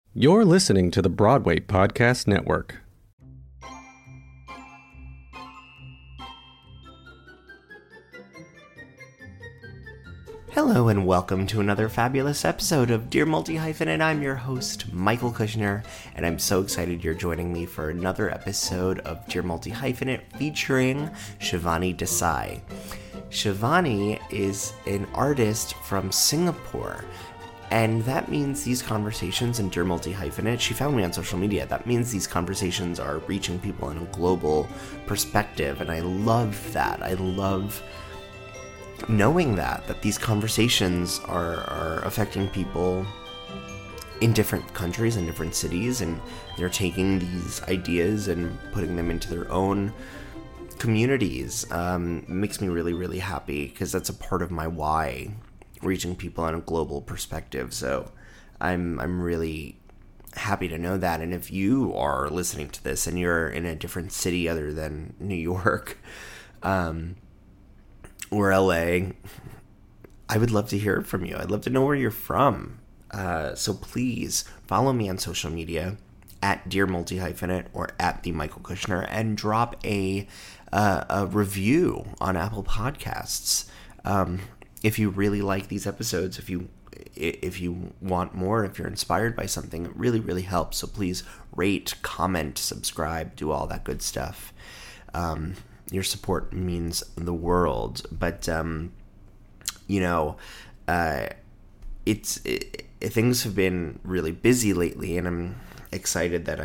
You're listening to the Broadway Podcast Network. Hello and welcome to another fabulous episode of Dear Multi-Hyphenate. I'm your host, Michael Kushner, and I'm so excited you're joining me for another episode of Dear Multi-Hyphenate featuring Shivani Desai. Shivani is an artist from Singapore, and that means these conversations in Dear Multi-Hyphenate, she found me on social media, that means these conversations are reaching people in a global perspective, and I love that. I love knowing that these conversations are affecting people in different countries and different cities, and they're taking these ideas and putting them into their own communities. Makes me really, really happy because that's a part of my why, reaching people on a global perspective. So I'm really happy to know that. And if you are listening to this and you're in a different city other than New York, or LA, I would love to hear from you. I'd love to know where you're from. So please follow me on social media at Dear Multi-Hyphenate or at The Michael Kushner, and drop a review on Apple Podcasts. If you really like these episodes, if you want more, if you're inspired by something, it really, really helps. So please rate, comment, subscribe, do all that good stuff. Your support means the world. But things have been really busy lately, and I'm excited that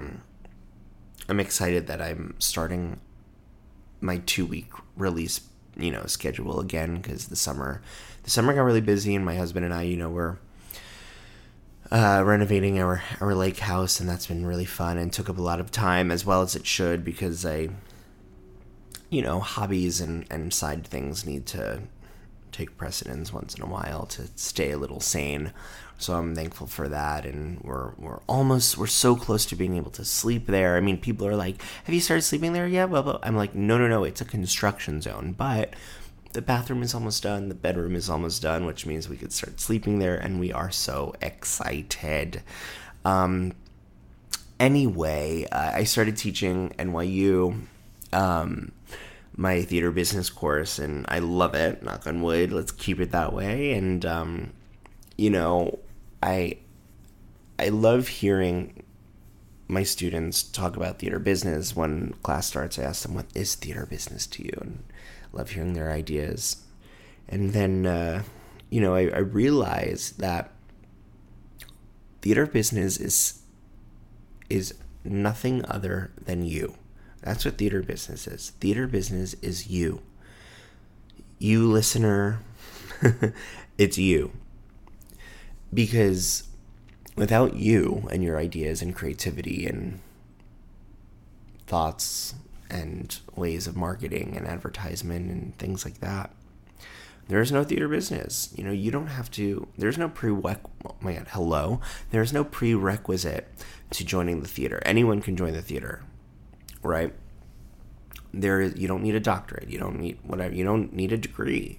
I'm starting my 2-week release schedule again, because the summer got really busy, and my husband and I we're renovating our lake house, and that's been really fun and took up a lot of time, as well as it should, because hobbies and side things need to take precedence once in a while to stay a little sane. So I'm thankful for that, and we're so close to being able to sleep there. I mean, people are like, "Have you started sleeping there yet?" Well, I'm like, no, it's a construction zone, but the bathroom is almost done, the bedroom is almost done, which means we could start sleeping there, and we are so excited. Anyway, I started teaching NYU, my theater business course, and I love it, knock on wood, let's keep it that way. And I love hearing my students talk about theater business. When class starts, I ask them, what is theater business to you? And I love hearing their ideas. And then I realize that theater business is nothing other than you. That's what theater business is. Theater business is you. You, listener, it's you. Because without you and your ideas and creativity and thoughts and ways of marketing and advertisement and things like that, there's no theater business. You don't have to, there's no there's no prerequisite to joining the theater. Anyone can join the theater. Right? You don't need a doctorate. You don't need whatever. You don't need a degree.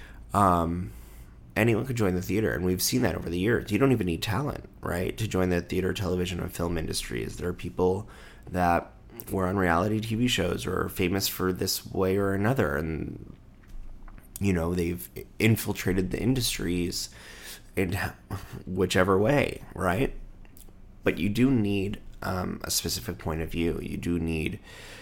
Anyone could join the theater, and we've seen that over the years. You don't even need talent, right, to join the theater, television, and film industries. There are people that were on reality TV shows or are famous for this way or another, and they've infiltrated the industries in whichever way, right? But you do need a specific point of view. You do need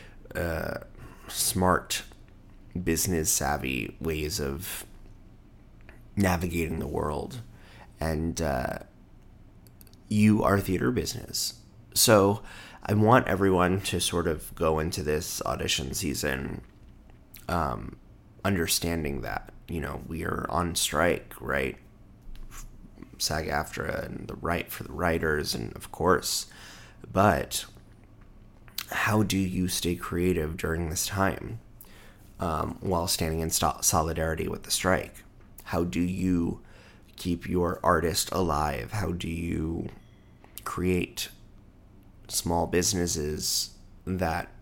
smart, business savvy ways of navigating the world, and you are theater business. So I want everyone to sort of go into this audition season understanding that we are on strike, right? SAG-AFTRA and the right for the writers, and of course. But how do you stay creative during this time while standing in solidarity with the strike? How do you keep your artist alive? How do you create small businesses that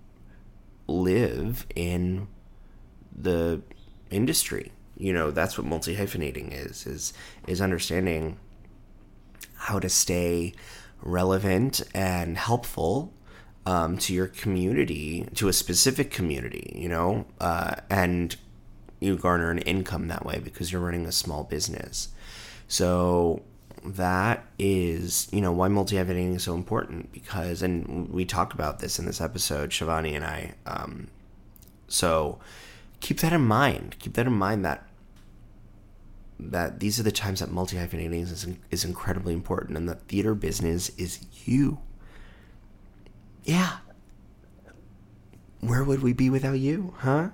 live in the industry? That's what multi-hyphenating is understanding how to stay relevant and helpful to your community, to a specific community, and you garner an income that way because you're running a small business. So that is, why multi-hyphenating is so important, because, and we talk about this in this episode, Shivani and I, so keep that in mind. Keep that in mind that these are the times that multi-hyphenating is incredibly important, and the theater business is you. Yeah. Where would we be without you, huh?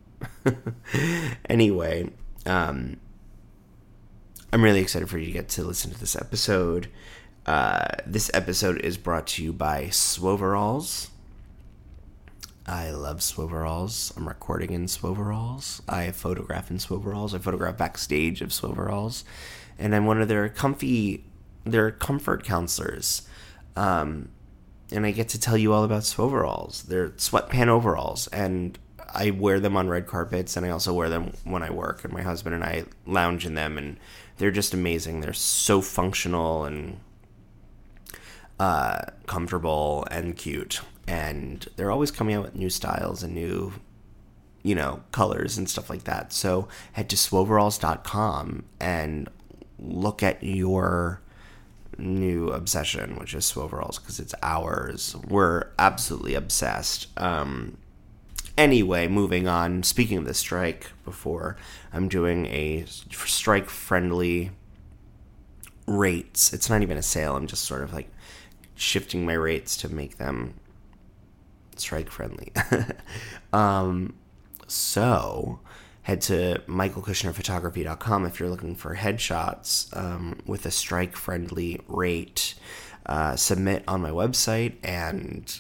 Anyway, I'm really excited for you to get to listen to this episode. This episode is brought to you by Swoveralls. I love Swoveralls. I'm recording in Swoveralls. I photograph in Swoveralls. I photograph backstage of Swoveralls. And I'm one of their comfort counselors. And I get to tell you all about Swoveralls. They're sweatpant overalls. And I wear them on red carpets, and I also wear them when I work. And my husband and I lounge in them. And they're just amazing. They're so functional and comfortable and cute. And they're always coming out with new styles and new, colors and stuff like that. So head to swoveralls.com and look at your new obsession, which is Swoveralls, because it's ours. We're absolutely obsessed. Anyway, moving on. Speaking of the strike, before I'm doing a strike-friendly rates. It's not even a sale. I'm just sort of like shifting my rates to make them strike friendly. So head to michaelkushnerphotography.com if you're looking for headshots with a strike friendly rate. Submit on my website, and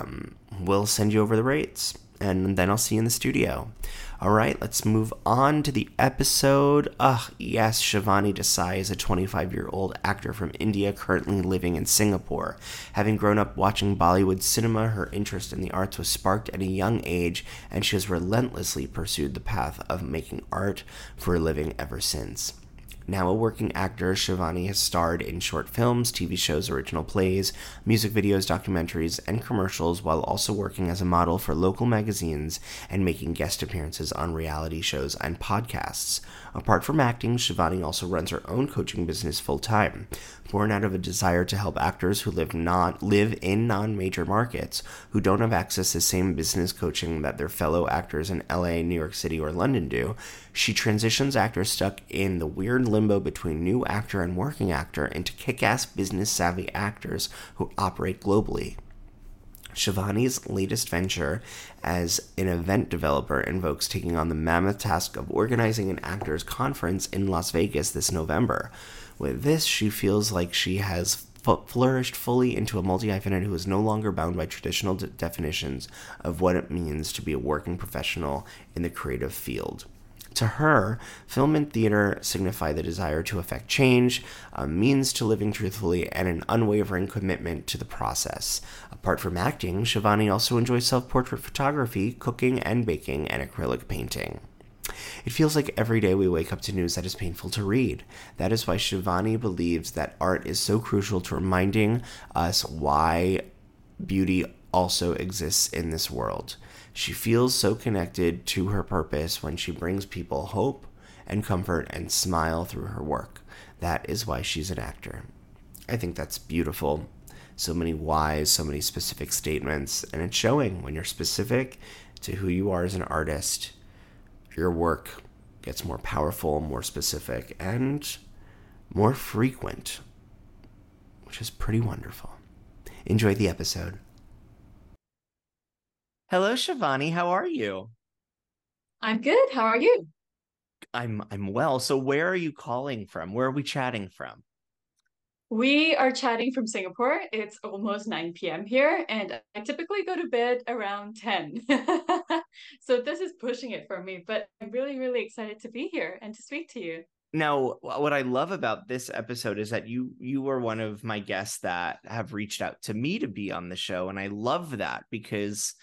we'll send you over the rates, and then I'll see you in the studio. All right, let's move on to the episode. Yes, Shivani Desai is a 25-year-old actor from India currently living in Singapore. Having grown up watching Bollywood cinema, her interest in the arts was sparked at a young age, and she has relentlessly pursued the path of making art for a living ever since. Now a working actor, Shivani has starred in short films, TV shows, original plays, music videos, documentaries, and commercials, while also working as a model for local magazines and making guest appearances on reality shows and podcasts. Apart from acting, Shivani also runs her own coaching business full-time. Born out of a desire to help actors who live in non-major markets, who don't have access to the same business coaching that their fellow actors in LA, New York City, or London do, she transitions actors stuck in the weird limbo between new actor and working actor into kick-ass business-savvy actors who operate globally. Shivani's latest venture as an event developer invokes taking on the mammoth task of organizing an actors conference in Las Vegas this November. With this, she feels like she has flourished fully into a multi-hyphenate who is no longer bound by traditional definitions of what it means to be a working professional in the creative field. To her, film and theater signify the desire to effect change, a means to living truthfully, and an unwavering commitment to the process. Apart from acting, Shivani also enjoys self-portrait photography, cooking and baking, and acrylic painting. It feels like every day we wake up to news that is painful to read. That is why Shivani believes that art is so crucial to reminding us why beauty also exists in this world. She feels so connected to her purpose when she brings people hope and comfort and smile through her work. That is why she's an actor. I think that's beautiful. So many whys, so many specific statements, and it's showing when you're specific to who you are as an artist. Your work gets more powerful, more specific, and more frequent, which is pretty wonderful. Enjoy the episode. Hello, Shivani. How are you? I'm good. How are you? I'm well. So where are you calling from? Where are we chatting from? We are chatting from Singapore. It's almost 9 p.m. here, and I typically go to bed around 10. So this is pushing it for me, but I'm really, really excited to be here and to speak to you. Now, what I love about this episode is that you were one of my guests that have reached out to me to be on the show, and I love that because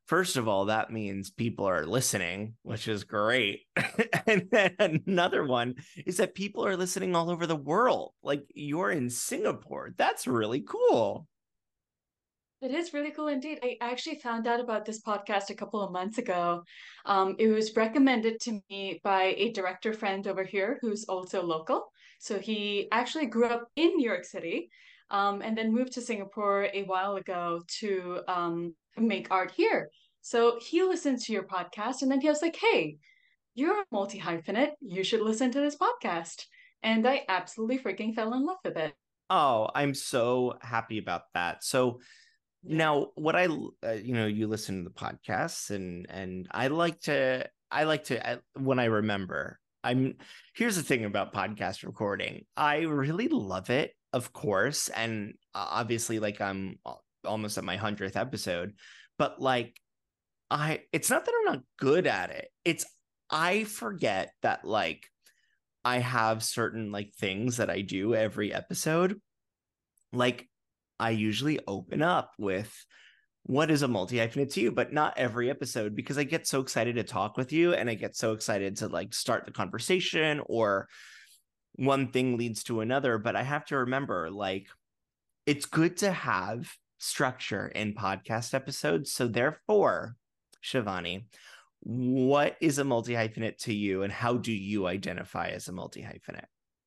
first of all, that means people are listening, which is great. And then another one is that people are listening all over the world. Like you're in Singapore. That's really cool. It is really cool indeed. I actually found out about this podcast a couple of months ago. It was recommended to me by a director friend over here who's also local. So he actually grew up in New York City, and then moved to Singapore a while ago to make art here. So he listened to your podcast, and then he was like, "Hey, you're a multi-hyphenate. You should listen to this podcast." And I absolutely freaking fell in love with it. Oh, I'm so happy about that. So Yeah. now what you listen to the podcasts and I like to when I remember. Here's the thing about podcast recording. I really love it, of course, and obviously like I'm almost at my 100th episode, but like it's not that I'm not good at it. It's I forget that like I have certain like things that I do every episode. Like I usually open up with what is a multi hyphenate to you, but not every episode because I get so excited to talk with you and I get so excited to like start the conversation or one thing leads to another. But I have to remember like it's good to have structure in podcast episodes. So therefore, Shivani, what is a multi hyphenate to you and how do you identify as a multi hyphenate?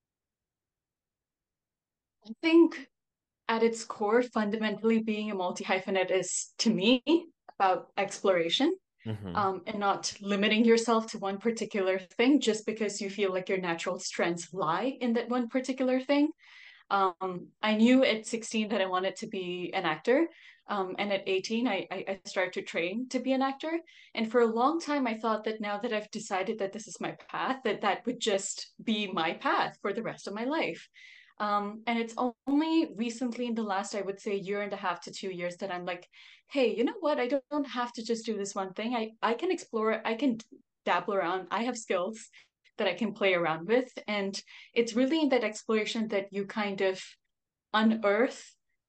I think at its core, fundamentally being a multi-hyphenate is to me about exploration, Mm-hmm. and not limiting yourself to one particular thing just because you feel like your natural strengths lie in that one particular thing. I knew at 16 that I wanted to be an actor. And at 18, I started to train to be an actor. And for a long time, I thought that now that I've decided that this is my path, that that would just be my path for the rest of my life. And it's only recently in the last, I would say, year and a half to 2 years that I'm like, hey, you know what? I don't have to just do this one thing. I can explore, I can dabble around. I have skills that I can play around with. And it's really in that exploration that you kind of unearth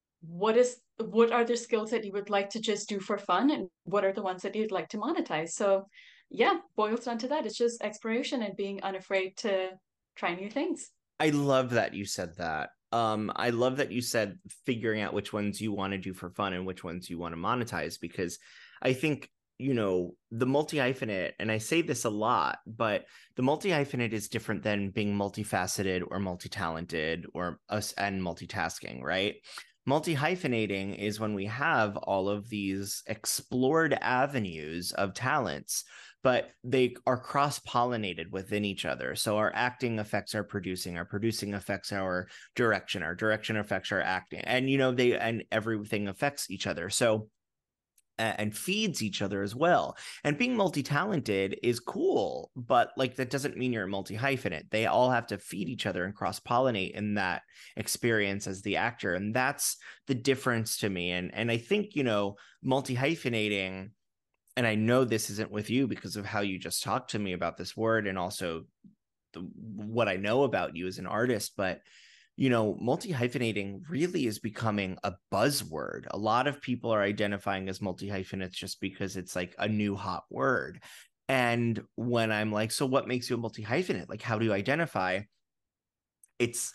what are the skills that you would like to just do for fun and what are the ones that you'd like to monetize. So yeah, boils down to that. It's just exploration and being unafraid to try new things. I love that you said that. I love that you said figuring out which ones you want to do for fun and which ones you want to monetize because I think, the multi hyphenate, and I say this a lot, but the multi hyphenate is different than being multifaceted or multi talented or us and multitasking, right? Multi hyphenating is when we have all of these explored avenues of talents but they are cross-pollinated within each other. So our acting affects our producing affects our direction affects our acting. And and everything affects each other. So and feeds each other as well. And being multi-talented is cool, but like that doesn't mean you're a multi-hyphenate. They all have to feed each other and cross-pollinate in that experience as the actor. And that's the difference to me. And I think, multi-hyphenating, and I know this isn't with you because of how you just talked to me about this word and also what I know about you as an artist, but multi hyphenating really is becoming a buzzword. A lot of people are identifying as multi hyphenates just because it's like a new hot word. And when I'm like, so what makes you a multi hyphenate? Like, how do you identify? It's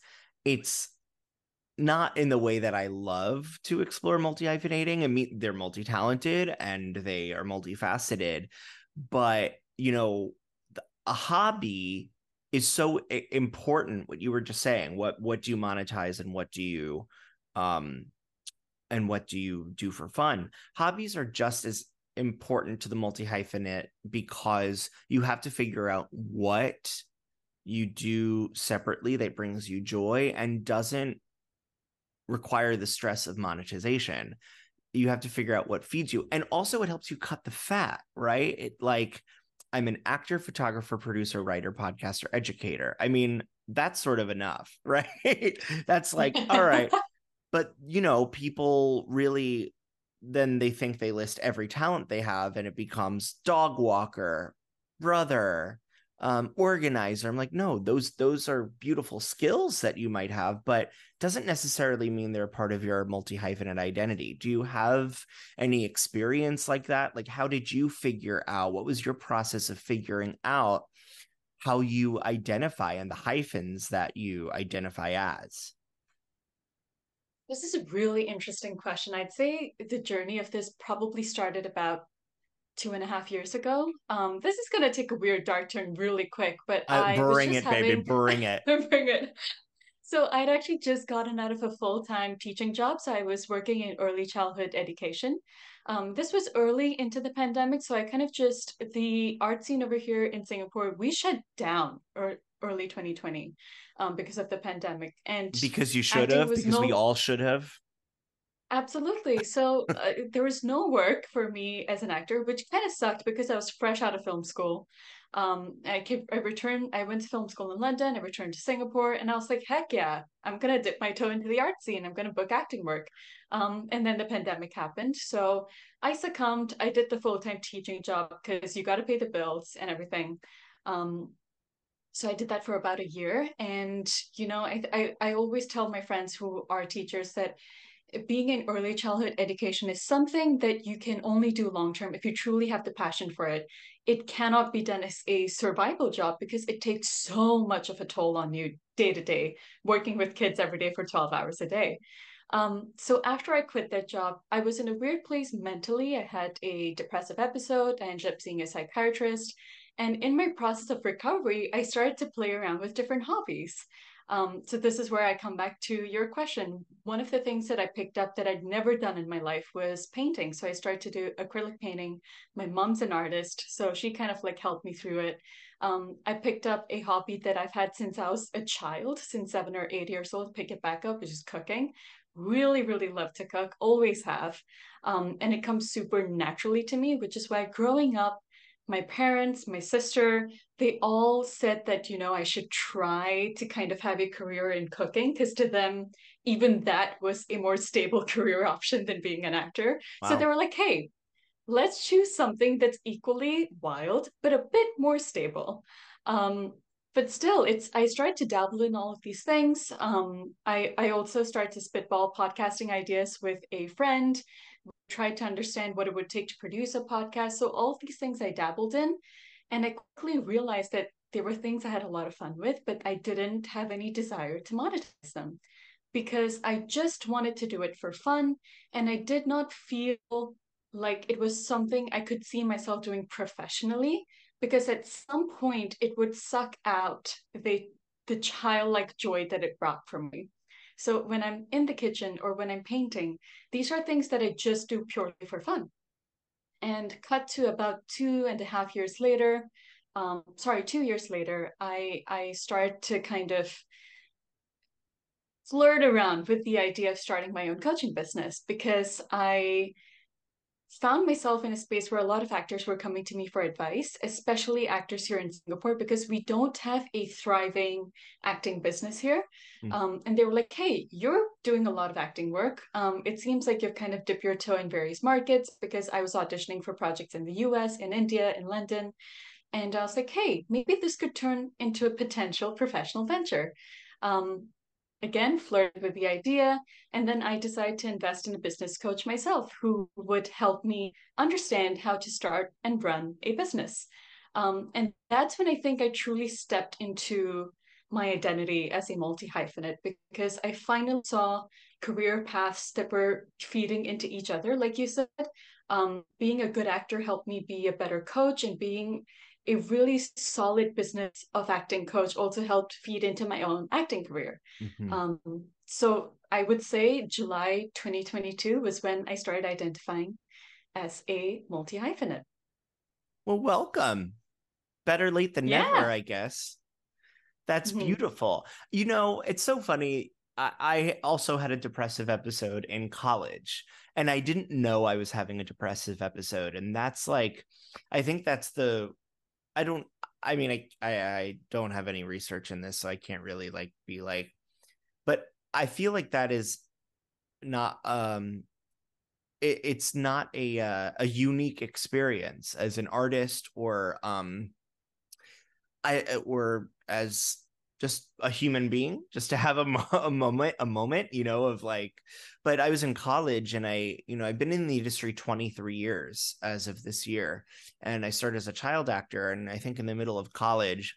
not in the way that I love to explore multi hyphenating. I mean, they're multi talented and they are multifaceted, but a hobby is so important. What you were just saying, what do you monetize um, and what do you do for fun? Hobbies are just as important to the multi hyphenate because you have to figure out what you do separately that brings you joy and doesn't require the stress of monetization. You have to figure out what feeds you. And also it helps you cut the fat, right? I'm an actor, photographer, producer, writer, podcaster, educator. I mean, that's sort of enough, right? That's like, all right. But, people really, then they think they list every talent they have and it becomes dog walker, brother, organizer. I'm like, no, those are beautiful skills that you might have, but doesn't necessarily mean they're part of your multi-hyphenate identity. Do you have any experience like that? Like, how did you figure out, what was your process of figuring out how you identify and the hyphens that you identify as? This is a really interesting question. I'd say the journey of this probably started about 2.5 years ago. This is gonna take a weird dark turn really quick, but I was Bring just it, baby, having bring it. bring it. So I'd actually just gotten out of a full-time teaching job. So I was working in early childhood education. This was early into the pandemic, so I kind of just the art scene over here in Singapore, we shut down early 2020 because of the pandemic, and Because you should acting have, was because we no all should have. absolutely. So there was no work for me as an actor, which kind of sucked because I was fresh out of film school. I went to film school in London, I returned to Singapore, and I was like, heck yeah, I'm gonna dip my toe into the art scene. I'm gonna book acting work. And then the pandemic happened. So I succumbed. I did the full-time teaching job because you got to pay the bills and everything. Um, so I did that for about a year. And, I always tell my friends who are teachers that being in early childhood education is something that you can only do long term if you truly have the passion for it. It cannot be done as a survival job because it takes so much of a toll on you day to day, working with kids every day for 12 hours a day. So after I quit that job, I was in a weird place mentally. I had a depressive episode. I ended up seeing a psychiatrist. And in my process of recovery, I started to play around with different hobbies. So this is where I come back to your question. One of the things that I picked up that I'd never done in my life was painting. So I started to do acrylic painting. My mom's an artist, so she kind of like helped me through it. I picked up a hobby that I've had since I was a child, since 7 or 8 years old, pick it back up, which is cooking. Really, really love to cook, always have. And it comes super naturally to me, which is why growing up, my parents, my sister, they all said that, I should try to kind of have a career in cooking because to them, even that was a more stable career option than being an actor. So they Wow. were like, hey, let's choose something that's equally wild, but a bit more stable. Um, but still, I started to dabble in all of these things. I also started to spitball podcasting ideas with a friend, tried to understand what it would take to produce a podcast. So all of these things I dabbled in, and I quickly realized that there were things I had a lot of fun with, but I didn't have any desire to monetize them because I just wanted to do it for fun, and I did not feel like it was something I could see myself doing professionally because at some point it would suck out the childlike joy that it brought for me. So when I'm in the kitchen or when I'm painting, these are things that I just do purely for fun. And cut to about 2.5 years later, 2 years later, I started to kind of flirt around with the idea of starting my own coaching business because I found myself in a space where a lot of actors were coming to me for advice, especially actors here in Singapore, because we don't have a thriving acting business here. Mm. And they were like, hey, you're doing a lot of acting work. It seems like you've kind of dipped your toe in various markets because I was auditioning for projects in the US, in India, in London. And I was like, hey, maybe this could turn into a potential professional venture. Um, Again, flirted with the idea. And then I decided to invest in a business coach myself who would help me understand how to start and run a business. And that's when I think I truly stepped into my identity as a multi hyphenate because I finally saw career paths that were feeding into each other. Like you said, being a good actor helped me be a better coach, and being a really solid business of acting coach also helped feed into my own acting career. Mhm. So I would say July 2022 was when I started identifying as a multi hyphenate. Well, welcome. Better late than never, Yeah. I guess. That's Mhm. beautiful. It's so funny. I also had a depressive episode in college, and I didn't know I was having a depressive episode. And that's like, I think that's the, I don't, I mean, I don't have any research in this, so I can't really like be like, but I feel like that is not, it's not a unique experience as an artist or, or as just a human being, just to have a moment, of like, but I was in college and I've been in the industry 23 years as of this year. And I started as a child actor. And I think in the middle of college,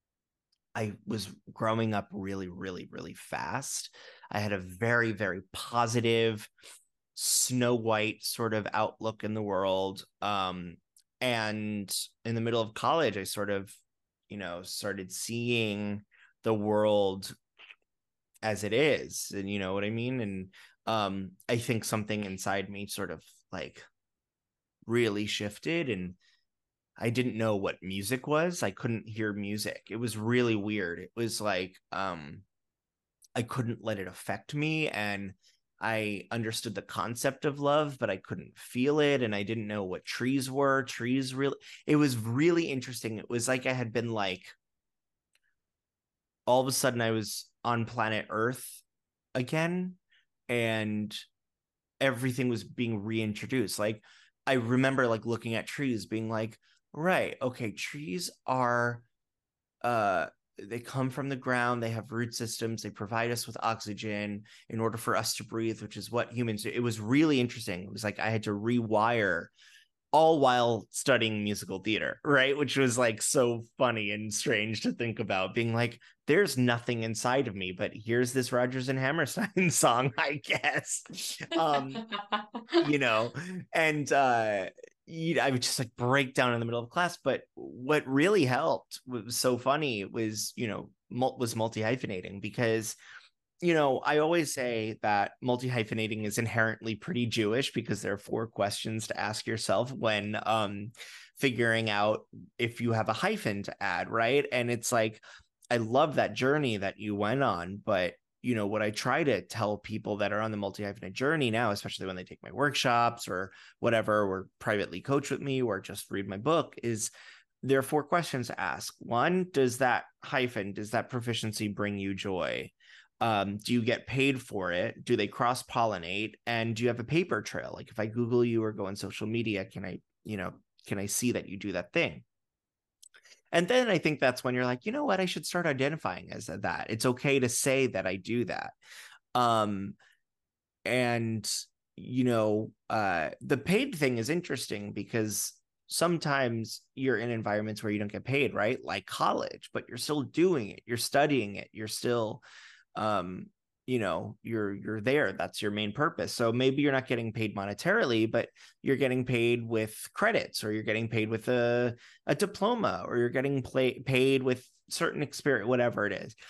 I was growing up really, really, really fast. I had a very, very positive, Snow White sort of outlook in the world. And in the middle of college, I sort of, started seeing the world as it is. And you know what I mean? And I think something inside me sort of like really shifted, and I didn't know what music was. I couldn't hear music. It was really weird. It was like I couldn't let it affect me, and I understood the concept of love, but I couldn't feel it, and I didn't know what trees were. Trees really, it was really interesting. It was like I had been like, all of a sudden I was on planet Earth again, and everything was being reintroduced. Like I remember like looking at trees being like, right, okay, trees are they come from the ground, they have root systems, they provide us with oxygen in order for us to breathe, which is what humans do. It was really interesting. It was like I had to rewire, all while studying musical theater, right? Which was like so funny and strange to think about, being like, there's nothing inside of me, but here's this Rodgers and Hammerstein song, I guess. You know, and I would just like break down in the middle of class. But what really helped, was so funny, was, was multi-hyphenating, because I always say that multi hyphenating is inherently pretty Jewish, because there are 4 questions to ask yourself when figuring out if you have a hyphen to add, right? And it's like, I love that journey that you went on, but what I try to tell people that are on the multi hyphenate journey now, especially when they take my workshops or whatever, or privately coach with me or just read my book, is there are 4 questions to ask. 1, does that proficiency bring you joy? Do you get paid for it? Do they cross pollinate? And do you have a paper trail? Like if I Google you or go on social media, can I see that you do that thing? And then I think that's when you're like, you know what? I should start identifying as that. It's okay to say that I do that. And the paid thing is interesting, because sometimes you're in environments where you don't get paid, right? Like college, but you're still doing it. You're studying it. You're still you're there. That's your main purpose. So maybe you're not getting paid monetarily, but you're getting paid with credits, or you're getting paid with a diploma, or you're getting paid with certain experience, whatever it is.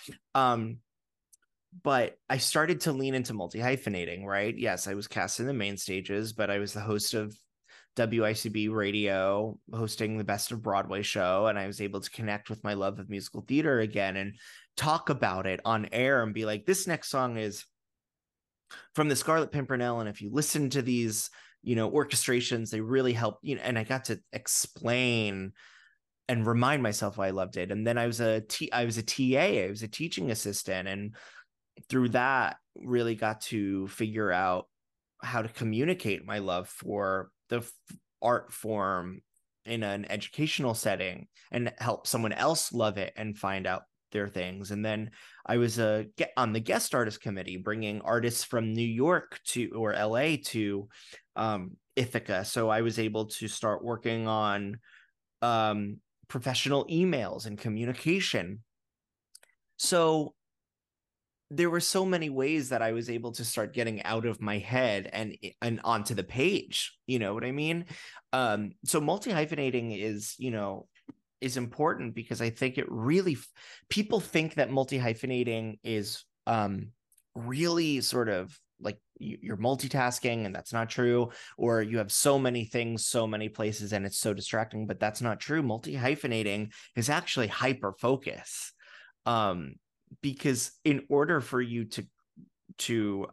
But I started to lean into multi-hyphenating, right? Yes, I was cast in the main stages, but I was the host of WICB radio, hosting the Best of Broadway show, and I was able to connect with my love of musical theater again and talk about it on air and be like, this next song is from the Scarlet Pimpernel, and if you listen to these orchestrations, they really help, and I got to explain and remind myself why I loved it. And then I was a TA, I was a teaching assistant, and through that really got to figure out how to communicate my love for the art form in an educational setting and help someone else love it and find out their things. And then I was on the guest artist committee, bringing artists from New York or LA to Ithaca. So I was able to start working on professional emails and communication. So there were so many ways that I was able to start getting out of my head and onto the page. You know what I mean? So multi-hyphenating is important, because I think it really, people think that multi-hyphenating is really sort of like you're multitasking, and that's not true, or you have so many things, so many places, and it's so distracting, but that's not true. Multi-hyphenating is actually hyper focus. Because in order for you to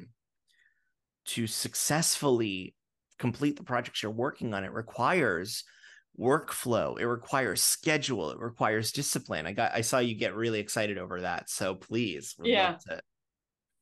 successfully complete the projects you're working on, it requires workflow, it requires schedule, it requires discipline. I saw you get really excited over that, so please, would love to.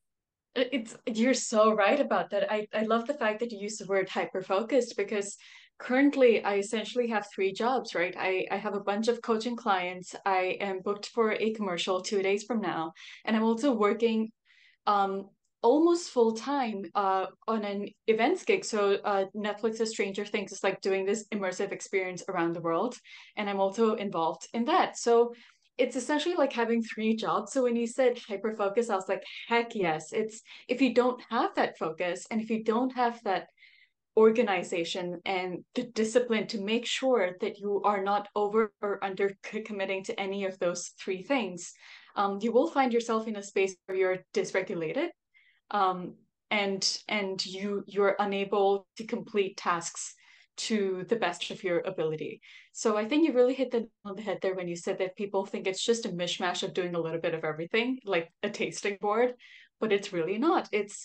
You're so right about that. I love the fact that you use the word hyper focused, because currently I essentially have three jobs, right? I have a bunch of coaching clients. I am booked for a commercial 2 days from now, and I'm also working um almost full time on an events gig. So Netflix's Stranger Things is like doing this immersive experience around the world, and I'm also involved in that. So it's essentially like having three jobs. So when you said hyper focus, I was like, heck yes. It's if you don't have that focus and if you don't have that organization and the discipline to make sure that you are not over or under committing to any of those three things, you will find yourself in a space where you're dysregulated, um, and you're unable to complete tasks to the best of your ability. So I think you really hit the nail on the head there when you said that people think it's just a mishmash of doing a little bit of everything, like a tasting board, but it's really not. It's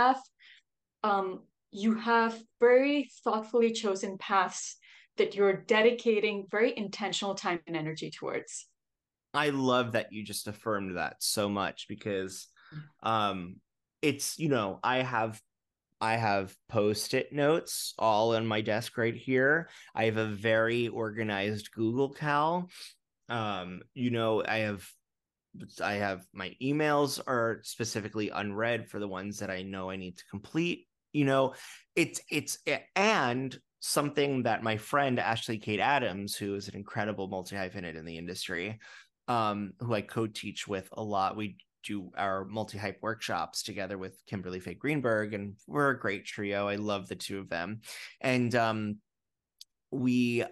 you have very thoughtfully chosen paths that you're dedicating very intentional time and energy towards. I love that you just affirmed that so much because um it's, I have post-it notes all on my desk right here. I have a very organized Google Cal. I have my emails are specifically unread for the ones that I know I need to complete. It's and something that my friend Ashley Kate Adams, who is an incredible multi-hyphenate in the industry, who I co-teach with a lot. We do our multi-hype workshops together with Kimberly Faye Greenberg, and we're a great trio. I love the two of them. And we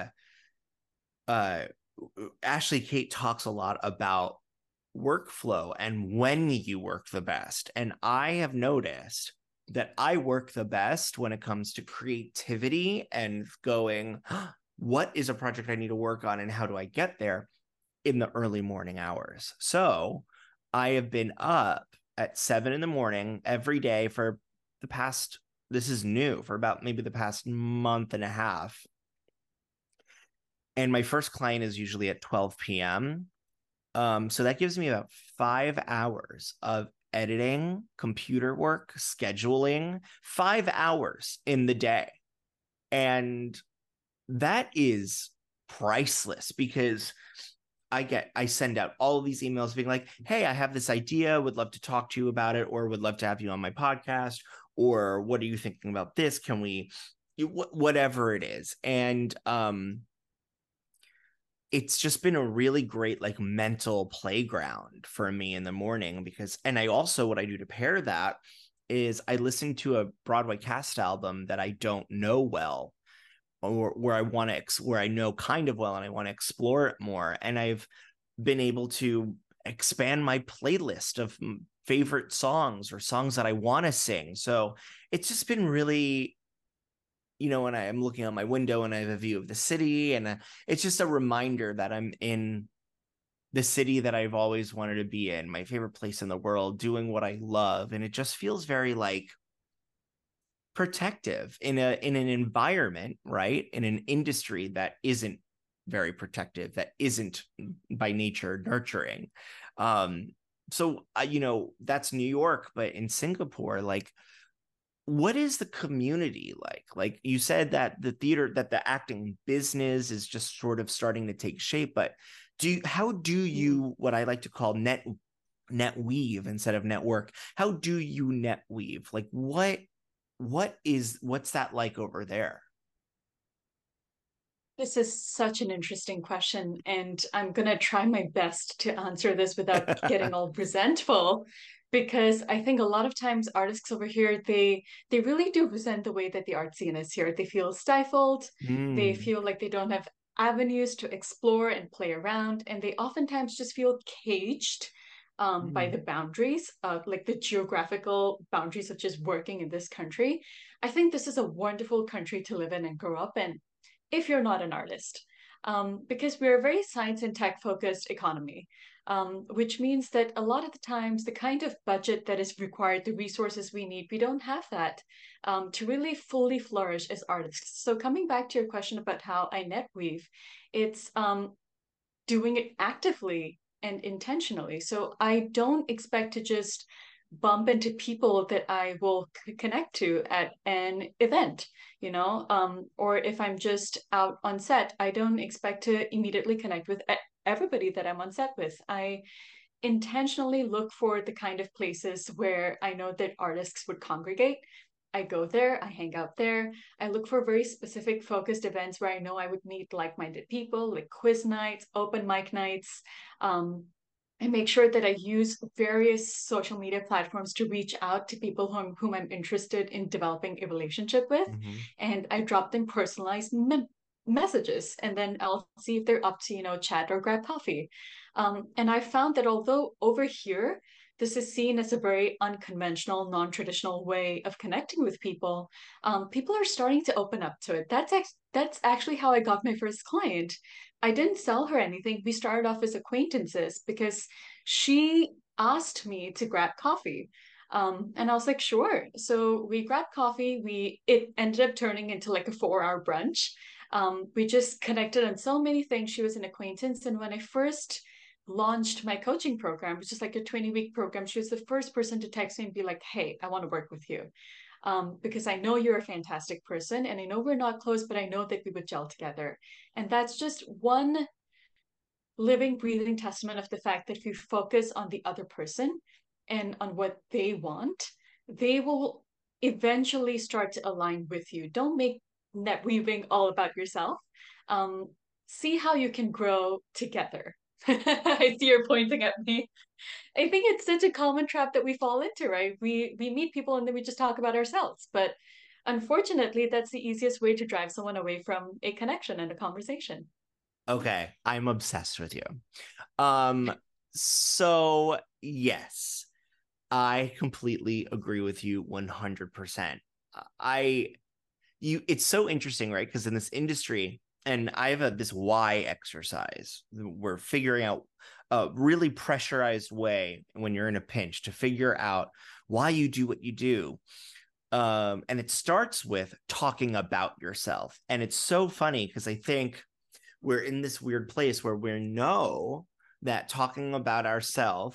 uh Ashley Kate talks a lot about workflow and when you work the best. And I have noticed that I work the best when it comes to creativity and going, what is a project I need to work on and how do I get there in the early morning hours? So I have been up at 7 in the morning every day for the past, this is new, for about maybe the past month and a half. And my first client is usually at 12 p.m. So that gives me about 5 hours of editing, computer work, scheduling, 5 hours in the day. And that is priceless because I send out all of these emails being like, hey, I have this idea, would love to talk to you about it, or would love to have you on my podcast, or what are you thinking about this? Can we, whatever it is. And it's just been a really great like mental playground for me in the morning because, and I also, what I do to pair that is I listen to a Broadway cast album that I don't know well, or where where I know kind of well and I want to explore it more. And I've been able to expand my playlist of favorite songs or songs that I want to sing. So it's just been really, when I am looking out my window and I have a view of the city, and it's just a reminder that I'm in the city that I've always wanted to be in, my favorite place in the world, doing what I love. And it just feels very like protective in an environment, right? In an industry that isn't very protective, that isn't by nature nurturing. So that's New York, but in Singapore, like, what is the community like? Like you said that the acting business is just sort of starting to take shape, but how do you, what I like to call net weave instead of network, how do you net weave? Like what's that like over there? This is such an interesting question, and I'm going to try my best to answer this without getting all resentful, because I think a lot of times artists over here, they really do resent the way that the art scene is here. They feel stifled, they Mm, feel like they don't have avenues to explore and play around, and they oftentimes just feel caged by the mm. boundaries, like the geographical boundaries of just working in this country. I think this is a wonderful country to live in and grow up in if you're not an artist, because we're a very science and tech focused economy, which means that a lot of the times the kind of budget that is required, the resources we need, we don't have that to really fully flourish as artists. So coming back to your question about how I net weave, it's doing it actively and intentionally. So I don't expect to just bump into people that I will connect to at an event, or if I'm just out on set, I don't expect to immediately connect with everybody that I'm on set with. I intentionally look for the kind of places where I know that artists would congregate. I go there, I hang out there. I look for very specific focused events where I know I would meet like-minded people, like quiz nights, open mic nights. I make sure that I use various social media platforms to reach out to people whom I'm interested in developing a relationship with. Mm-hmm. And I drop them personalized messages, and then I'll see if they're up to, chat or grab coffee. And I found that although over here, this is seen as a very unconventional, non-traditional way of connecting with people, people are starting to open up to it. That's actually how I got my first client. I didn't sell her anything. We started off as acquaintances because she asked me to grab coffee. And I was like, sure. So we grabbed coffee. It ended up turning into like a 4-hour brunch. We just connected on so many things. She was an acquaintance. And when I first launched my coaching program, which is like a 20-week program, she was the first person to text me and be like, hey, I want to work with you. Because I know you're a fantastic person, and I know we're not close, but I know that we would gel together. And that's just one living, breathing testament of the fact that if you focus on the other person and on what they want, they will eventually start to align with you. Don't make net weaving all about yourself. See how you can grow together. I see you're pointing at me. I think it's such a common trap that we fall into, right? We meet people and then we just talk about ourselves. But unfortunately, that's the easiest way to drive someone away from a connection and a conversation. Okay, I'm obsessed with you. So yes, I completely agree with you 100%. It's so interesting, right? Because in this industry, and I have this why exercise. We're figuring out a really pressurized way when you're in a pinch to figure out why you do what you do. And it starts with talking about yourself. And it's so funny because I think we're in this weird place where we know that talking about ourselves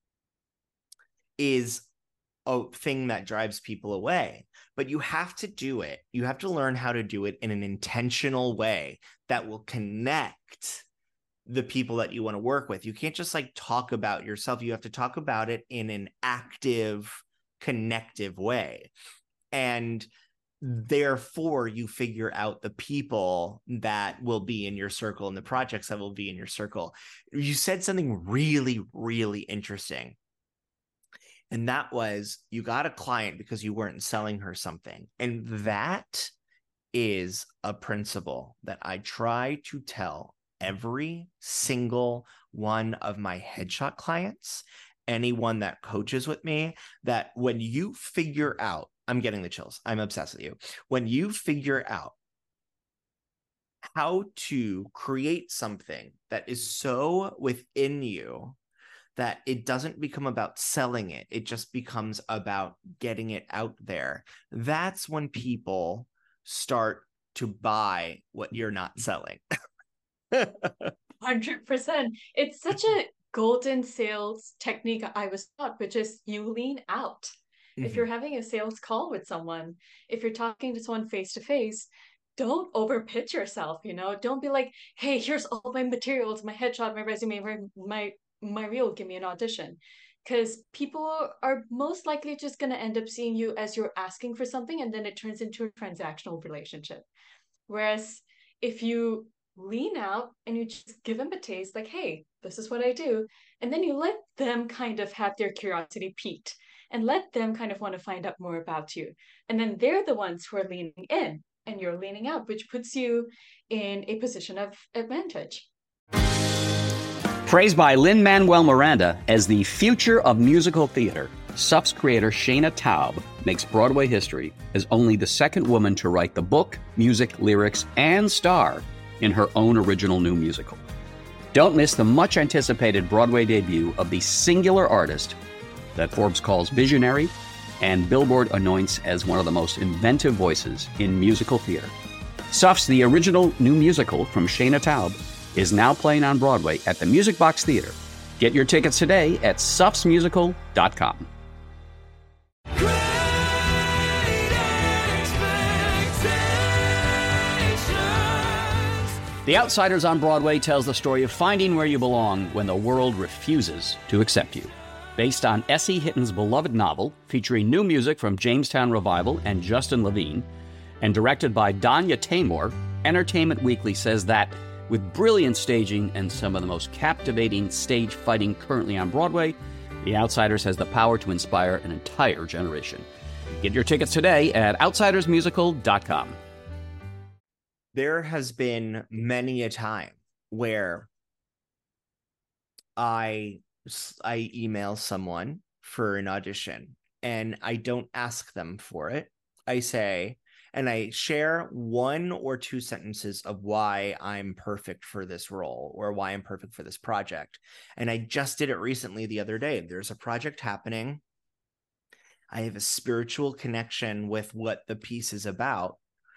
is a thing that drives people away, but you have to do it. You have to learn how to do it in an intentional way that will connect the people that you want to work with. You can't just like talk about yourself. You have to talk about it in an active, connective way. And therefore you figure out the people that will be in your circle and the projects that will be in your circle. You said something really, really interesting. And that was, you got a client because you weren't selling her something. And that is a principle that I try to tell every single one of my headshot clients, anyone that coaches with me, that when you figure out, I'm getting the chills, I'm obsessed with you. When you figure out how to create something that is so within you that it doesn't become about selling it, it just becomes about getting it out there, that's when people start to buy what you're not selling. 100%. It's such a golden sales technique I was taught, which is you lean out. Mm-hmm. If you're having a sales call with someone, if you're talking to someone face to face, don't overpitch yourself, Don't be like, hey, here's all my materials, my headshot, my resume, my reel, give me an audition. Because people are most likely just going to end up seeing you as you're asking for something, and then it turns into a transactional relationship. Whereas if you lean out and you just give them a taste, like, hey, this is what I do, and then you let them kind of have their curiosity piqued and let them kind of want to find out more about you. And then they're the ones who are leaning in and you're leaning out, which puts you in a position of advantage. Praised by Lin-Manuel Miranda as the future of musical theater, SUF's creator Shayna Taub makes Broadway history as only the second woman to write the book, music, lyrics, and star in her own original new musical. Don't miss the much-anticipated Broadway debut of the singular artist that Forbes calls visionary and Billboard anoints as one of the most inventive voices in musical theater. SUF's The Original New Musical from Shayna Taub is now playing on Broadway at the Music Box Theater. Get your tickets today at sufsmusical.com. The Outsiders on Broadway tells the story of finding where you belong when the world refuses to accept you. Based on S.E. Hitton's beloved novel, featuring new music from Jamestown Revival and Justin Levine, and directed by Danya Tamor, Entertainment Weekly says that, with brilliant staging and some of the most captivating stage fighting currently on Broadway, The Outsiders has the power to inspire an entire generation. Get your tickets today at outsidersmusical.com. There has been many a time where I email someone for an audition and I don't ask them for it. I say, and I share 1 or 2 sentences of why I'm perfect for this role or why I'm perfect for this project. And I just did it recently the other day. There's a project happening. I have a spiritual connection with what the piece is about.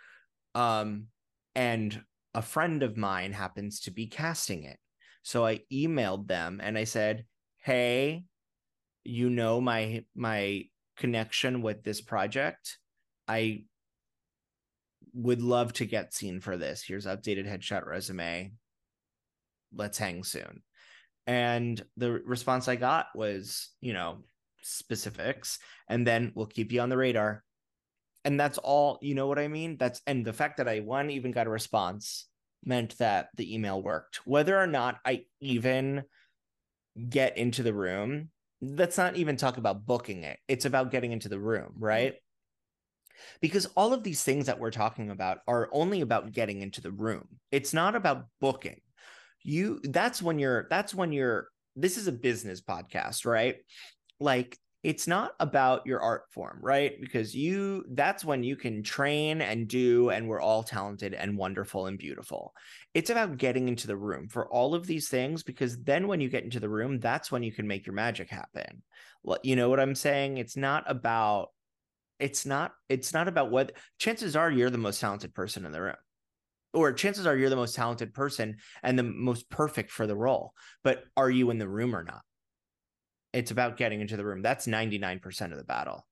And a friend of mine happens to be casting it. So I emailed them and I said, hey, you know, my connection with this project. I would love to get seen for this. Here's updated headshot resume. Let's hang soon. And the response I got was, you know, specifics, and then we'll keep you on the radar. And that's all, you know what I mean? And the fact that I even got a response meant that the email worked. Whether or not I even get into the room, let's not even talk about booking it. It's about getting into the room, right? Because all of these things that we're talking about are only about getting into the room. It's not about booking. This is a business podcast, right? Like, it's not about your art form, right? Because that's when you can train and do, and we're all talented and wonderful and beautiful. It's about getting into the room for all of these things, because then when you get into the room, that's when you can make your magic happen. You know what I'm saying? It's not about what chances are you're the most talented person in the room, or chances are you're the most talented person and the most perfect for the role, but are you in the room or not? It's about getting into the room. That's 99% of the battle.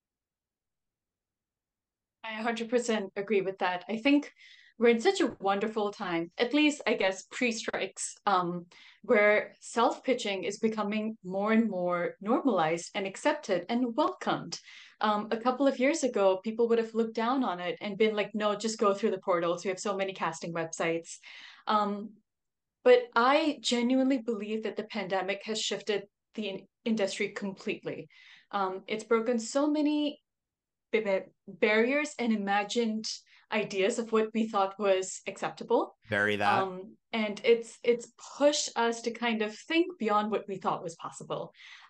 I 100% agree with that. I think we're in such a wonderful time, at least I guess pre-strikes, where self-pitching is becoming more and more normalized and accepted and welcomed. A couple of years ago, people would have looked down on it and been like, no, just go through the portals. We have so many casting websites. But I genuinely believe that the pandemic has shifted the industry completely. It's broken so many barriers and imagined ideas of what we thought was acceptable. Very that. And it's pushed us to kind of think beyond what we thought was possible.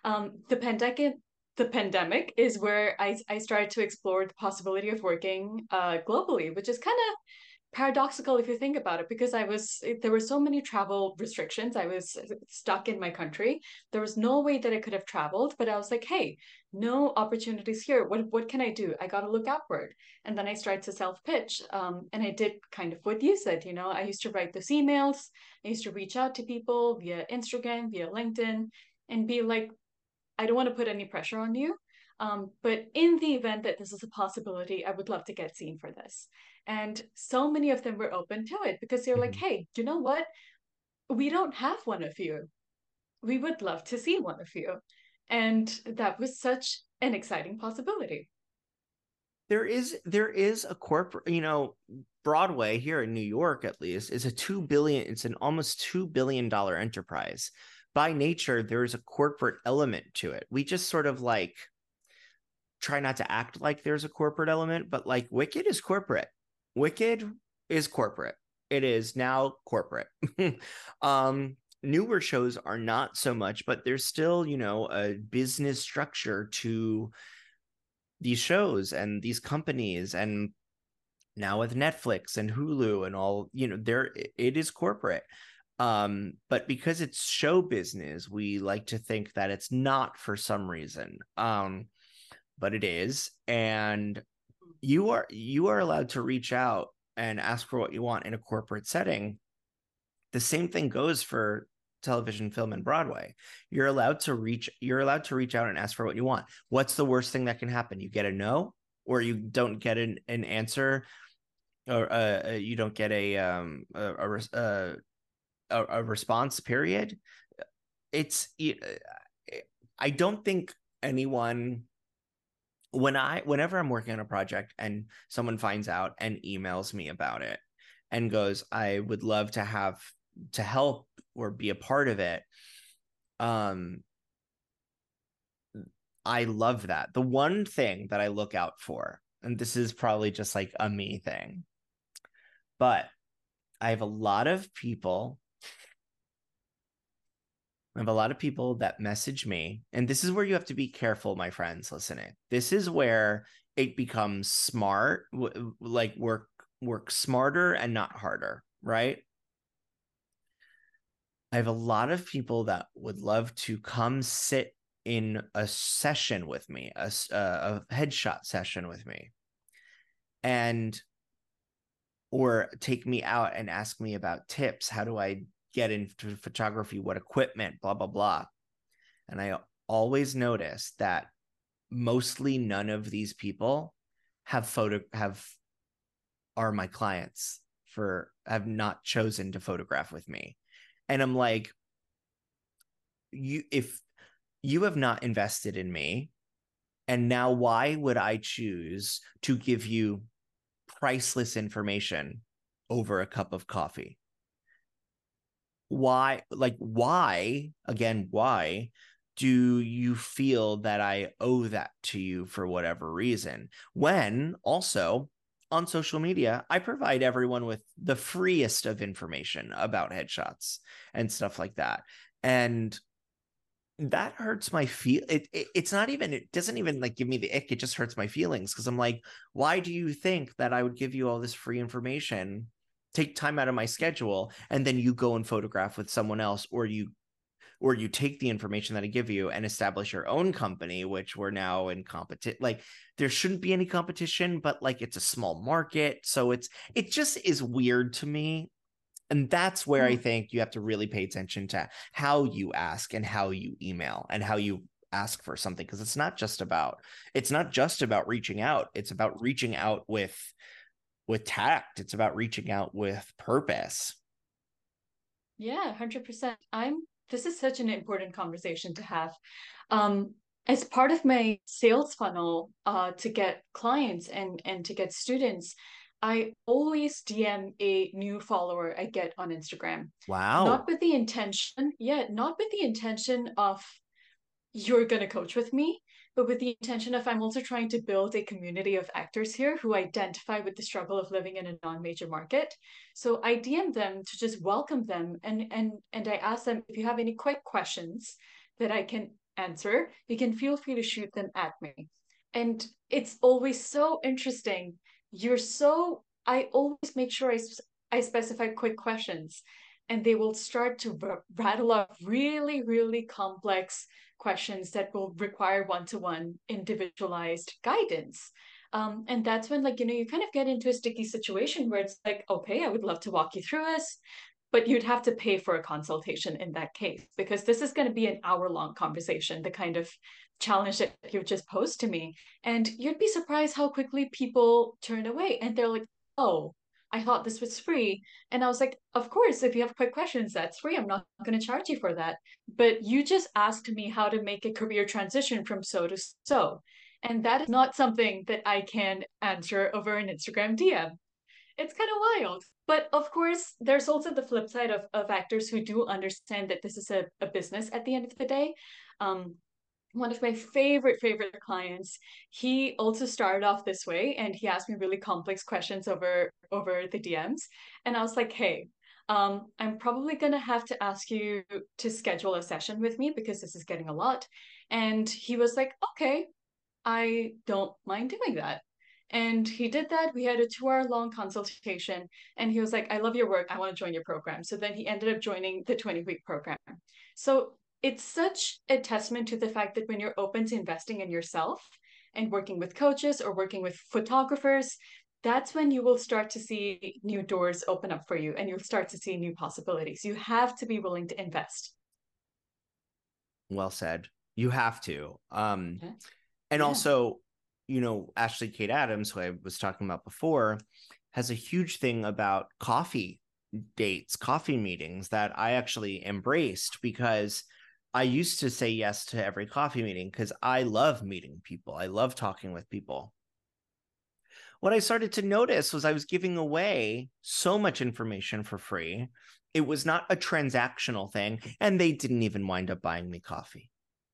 The pandemic is where I started to explore the possibility of working globally, which is kind of paradoxical if you think about it, because there were so many travel restrictions. I was stuck in my country. There was no way that I could have traveled, but I was like, hey, no opportunities here. What can I do? I got to look outward. And then I started to self-pitch. And I did kind of what you said, I used to write those emails. I used to reach out to people via Instagram, via LinkedIn, and be like, I don't want to put any pressure on you. But in the event that this is a possibility, I would love to get seen for this. And so many of them were open to it because they're like, hey, you know what? We don't have one of you. We would love to see one of you. And that was such an exciting possibility. There is a corporate, Broadway here in New York, at least, is it's an almost $2 billion enterprise. By nature, there is a corporate element to it. We just sort of like try not to act like there's a corporate element, but like Wicked is corporate. Wicked is corporate. It is now corporate. Newer shows are not so much, but there's still, a business structure to these shows and these companies. And now with Netflix and Hulu and all, it is corporate. But because it's show business, we like to think that it's not for some reason. But it is. And you are allowed to reach out and ask for what you want in a corporate setting. The same thing goes for television, film, and Broadway. You're allowed to reach out and ask for what you want. What's the worst thing that can happen? You get a no, or you don't get an answer. or you don't get a response period. It's I don't think anyone, whenever I'm working on a project and someone finds out and emails me about it and goes, I would love to help or be a part of it. I love that. The one thing that I look out for, and this is probably just like a me thing, but I have a lot of people that message me, and this is where you have to be careful, my friends listening. This is where it becomes smart, like work smarter and not harder, right? I have a lot of people that would love to come sit in a session with me, a headshot session with me, and or take me out and ask me about tips. How do I get into photography? What equipment? Blah, blah, blah. And I always notice that mostly none of these people are my clients, have not chosen to photograph with me. And I'm like, if you have not invested in me, and now why would I choose to give you priceless information over a cup of coffee? Why do you feel that I owe that to you for whatever reason? When also on social media, I provide everyone with the freest of information about headshots and stuff like that. And that hurts my it's not even, it doesn't even like give me the ick. It just hurts my feelings because I'm like, why do you think that I would give you all this free information, take time out of my schedule, and then you go and photograph with someone else, or you take the information that I give you and establish your own company, which we're now in competition. Like there shouldn't be any competition, but like it's a small market. So it just is weird to me. And that's where I think you have to really pay attention to how you ask and how you email and how you ask for something. Because it's not just about reaching out. It's about reaching out with tact. It's about reaching out with purpose. Yeah, 100%. This is such an important conversation to have. As part of my sales funnel, to get clients and to get students, I always DM a new follower I get on Instagram. Wow. Not with the intention, not with the intention of you're going to coach with me, but with the intention of I'm also trying to build a community of actors here who identify with the struggle of living in a non-major market. So I DM them to just welcome them, and I ask them if you have any quick questions that I can answer, you can feel free to shoot them at me. And it's always so interesting. I always make sure I specify quick questions, and they will start to rattle off really, really complex questions that will require one-to-one individualized guidance. And that's when, like, you kind of get into a sticky situation where it's like, okay, I would love to walk you through this, but you'd have to pay for a consultation in that case, because this is going to be an hour-long conversation, the kind of challenge that you've just posed to me. And you'd be surprised how quickly people turn away and they're like, oh, I thought this was free. And I was like, of course, if you have quick questions, that's free. I'm not going to charge you for that. But you just asked me how to make a career transition from so to so. And that is not something that I can answer over an Instagram DM. It's kind of wild. But of course, there's also the flip side of actors who do understand that this is a business at the end of the day. One of my favorite clients, he also started off this way, and he asked me really complex questions over the DMs, and I was like, hey, I'm probably gonna have to ask you to schedule a session with me because this is getting a lot. And he was like, okay, I don't mind doing that. And he did that. We had a 2 hour long consultation, and he was like, I love your work, I want to join your program. So then he ended up joining the 20-week program. So it's such a testament to the fact that when you're open to investing in yourself and working with coaches or working with photographers, that's when you will start to see new doors open up for you, and you'll start to see new possibilities. You have to be willing to invest. Well said. You have to. And Yeah. also, Ashley Kate Adams, who I was talking about before, has a huge thing about coffee dates, coffee meetings that I actually embraced, because I used to say yes to every coffee meeting because I love meeting people. I love talking with people. What I started to notice was I was giving away so much information for free. It was not a transactional thing, and they didn't even wind up buying me coffee.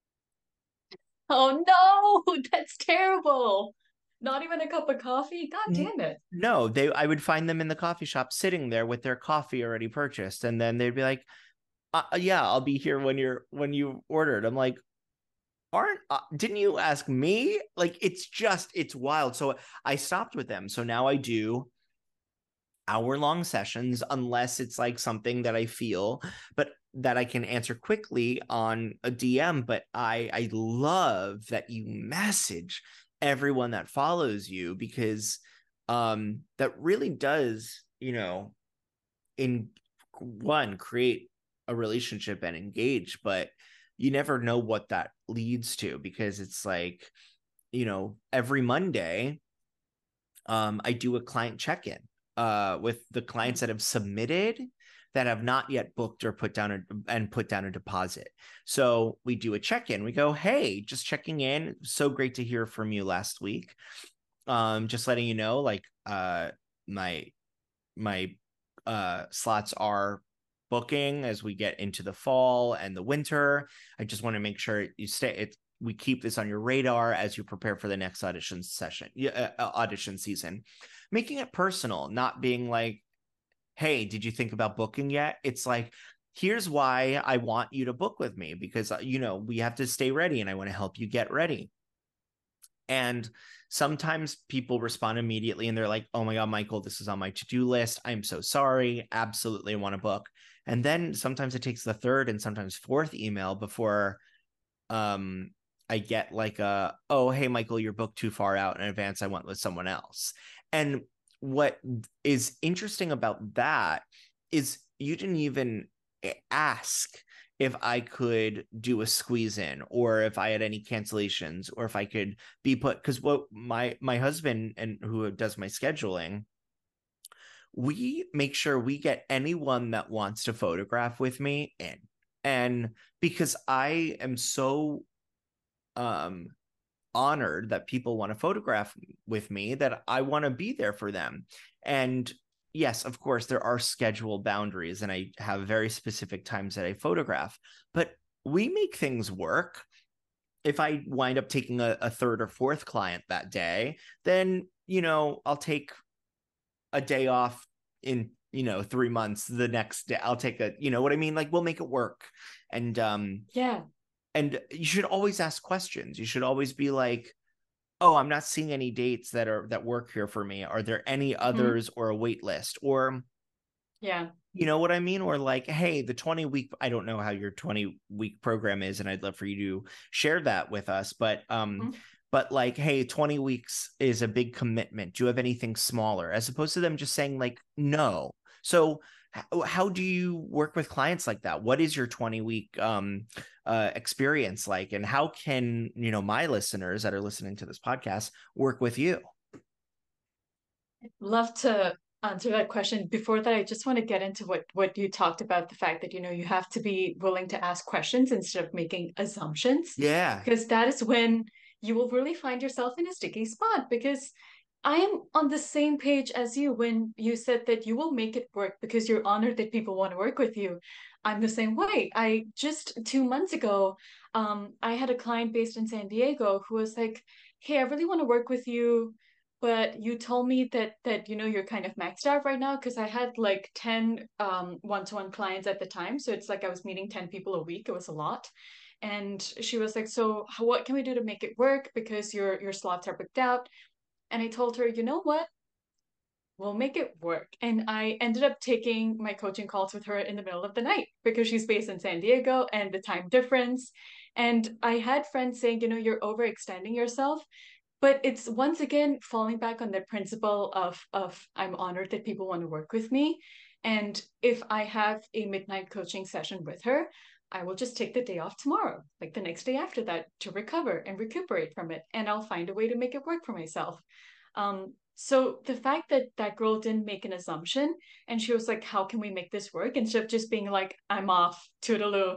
Oh no, that's terrible. Not even a cup of coffee? God damn it. No, I would find them in the coffee shop sitting there with their coffee already purchased, and then they'd be like, yeah, I'll be here when you ordered. I'm like, didn't you ask me? Like, it's wild. So I stopped with them. So now I do hour-long sessions, unless it's like something that I feel, but that I can answer quickly on a DM. But I love that you message everyone that follows you, because that really does, in one, create a relationship and engage, but you never know what that leads to, because it's like, every Monday, I do a client check-in with the clients that have submitted, that have not yet booked or put down a deposit. So we do a check-in. We go, hey, just checking in. So great to hear from you last week. Just letting you know, like, my slots are booking as we get into the fall and the winter. I just want to make sure we keep this on your radar as you prepare for the next audition season. Making it personal, not being like, hey, did you think about booking yet? It's like, here's why I want you to book with me, because, we have to stay ready and I want to help you get ready. And sometimes people respond immediately and they're like, oh my God, Michael, this is on my to-do list. I'm so sorry. Absolutely want to book. And then sometimes it takes the third and sometimes fourth email before I get like oh, hey, Michael, you're booked too far out in advance. I went with someone else. And what is interesting about that is you didn't even ask if I could do a squeeze in, or if I had any cancellations, or if I could be put, because what my husband, and who does my scheduling, we make sure we get anyone that wants to photograph with me in. And because I am so honored that people want to photograph with me, that I want to be there for them. And yes, of course, there are schedule boundaries, and I have very specific times that I photograph, but we make things work. If I wind up taking a third or fourth client that day, then, I'll take a day off in, 3 months. The next day I'll take what I mean? Like, we'll make it work. And yeah. And you should always ask questions. You should always be like, oh, I'm not seeing any dates that work here for me. Are there any others, or a wait list? Or, yeah, you know what I mean? Or like, hey, the 20-week, I don't know how your 20-week program is, and I'd love for you to share that with us. But but like, hey, 20 weeks is a big commitment. Do you have anything smaller? As opposed to them just saying like, no. So how do you work with clients like that? What is your 20-week experience like? And how can, my listeners that are listening to this podcast work with you? Love to answer that question. Before that, I just want to get into what you talked about, the fact that, you have to be willing to ask questions instead of making assumptions. Yeah. Because that is when you will really find yourself in a sticky spot. Because I am on the same page as you when you said that you will make it work because you're honored that people want to work with you. I'm the same way. I just 2 months ago, I had a client based in San Diego who was like, hey, I really want to work with you, but you told me that you're kind of maxed out right now, because I had like 10 one-to-one clients at the time. So it's like I was meeting 10 people a week. It was a lot. And she was like, so what can we do to make it work? Because your slots are booked out. And I told her, you know what? We'll make it work. And I ended up taking my coaching calls with her in the middle of the night because she's based in San Diego and the time difference. And I had friends saying, you're overextending yourself. But it's once again falling back on the principle of I'm honored that people want to work with me. And if I have a midnight coaching session with her, I will just take the day off tomorrow, like the next day after that, to recover and recuperate from it. And I'll find a way to make it work for myself. So the fact that that girl didn't make an assumption and she was like, how can we make this work? Instead of just being like, I'm off, toodaloo.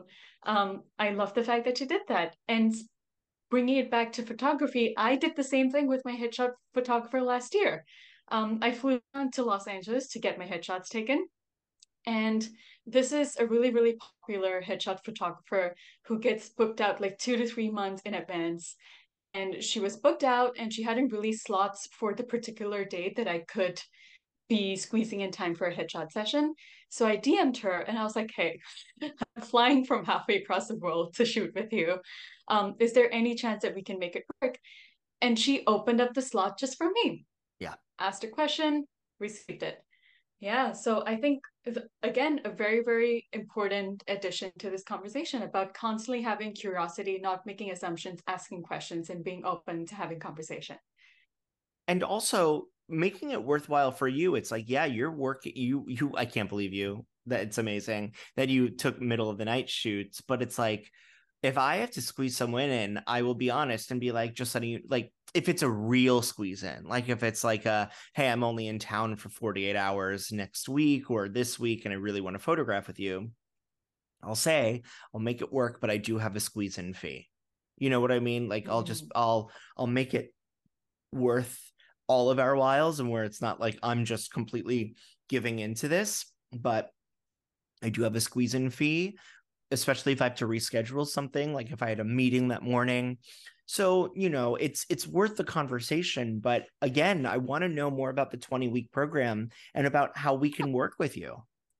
I love the fact that she did that. And bringing it back to photography, I did the same thing with my headshot photographer last year. I flew down to Los Angeles to get my headshots taken. And this is a really, really popular headshot photographer who gets booked out like 2 to 3 months in advance. And she was booked out and she hadn't released slots for the particular date that I could be squeezing in time for a headshot session. So I DM'd her and I was like, hey, I'm flying from halfway across the world to shoot with you. Is there any chance that we can make it work? And she opened up the slot just for me. Yeah. Asked a question, received it. Yeah, so I think, again, a very, very important addition to this conversation about constantly having curiosity, not making assumptions, asking questions, and being open to having conversation. And also making it worthwhile for you. It's like, yeah, your work, I can't believe you. That it's amazing that you took middle of the night shoots, but it's like, if I have to squeeze someone in, I will be honest and be like, just letting you, like, if it's a real squeeze in, like if it's like hey, I'm only in town for 48 hours next week or this week, and I really want to photograph with you, I'll say, I'll make it work, but I do have a squeeze in fee. You know what I mean? Like, I'll make it worth all of our whiles, and where it's not like I'm just completely giving into this, but I do have a squeeze in fee, especially if I have to reschedule something, like if I had a meeting that morning. So, it's worth the conversation. But again, I want to know more about the 20-week program and about how we can work with you.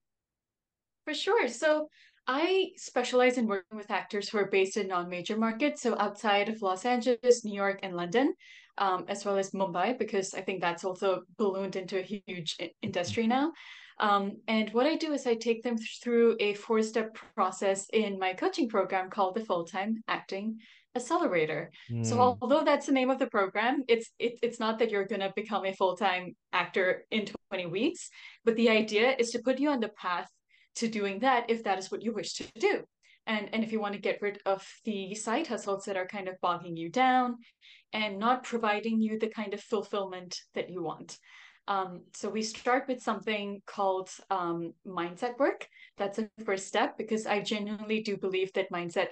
For sure. So I specialize in working with actors who are based in non-major markets, so outside of Los Angeles, New York, and London, as well as Mumbai, because I think that's also ballooned into a huge industry now. And what I do is I take them through a 4-step process in my coaching program called the Full-Time Acting Accelerator. So although that's the name of the program, it's not that you're going to become a full-time actor in 20 weeks, but the idea is to put you on the path to doing that if that is what you wish to do. And if you want to get rid of the side hustles that are kind of bogging you down and not providing you the kind of fulfillment that you want. So we start with something called mindset work. That's the first step, because I genuinely do believe that mindset